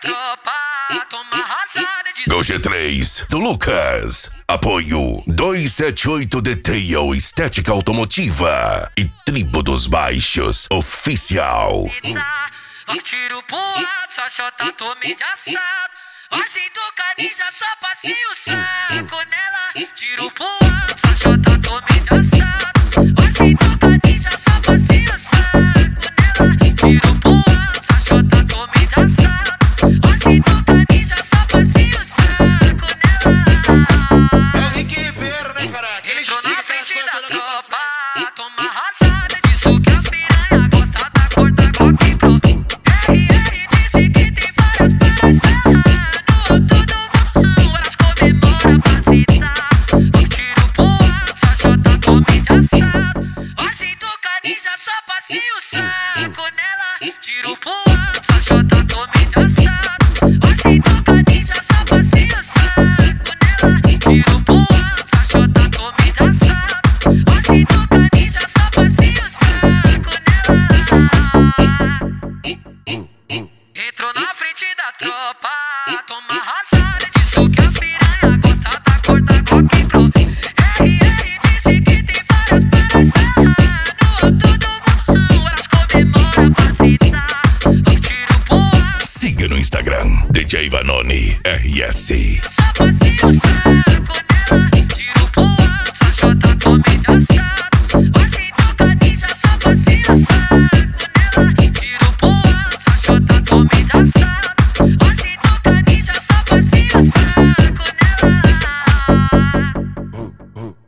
tropa, toma rajada de Go G3 do Lucas. Apoio 278 Detail Estética Automotiva e Tribo dos Baixos Oficial. Tiro pro alto, só chota, tomei de assado. Hoje tocadinha, só passei o saco nela. Tiro pro alto, só chota, tomei de assado. Hoje tocadinha, só passei o saco nela. Tiro pro alto, só chota, tomei de assado. Hoje tocadinha, só passei o saco nela. É o Rick Ribeiro, né, cara? Entrou na frente da tropa, toma rajada disso que as piranha gosta da cor da Glock Pro. RR disse que tem várias paradas. Todo mundo elas comemora pra citar. Tiro pro alto, só chota, tomei de assado. Hoje tocadinha, só passei o saco nela. Tiro pro alto, só chota, tomei de assado. Hoje tocadinha, só passei o saco nela. Tiro pro alto, só chota, tomei de assado. Hoje tocadinha, só passei o saco nela. Entrou na frente da tropa, toma rajada disso que as piranha gosta da cor da Glock Pro. RR disse que tem várias paradas. Todo mundo elas comemora pra citar. Tiro pro alto, Siga no Instagram DJ Vanoni RS. só passei o saco.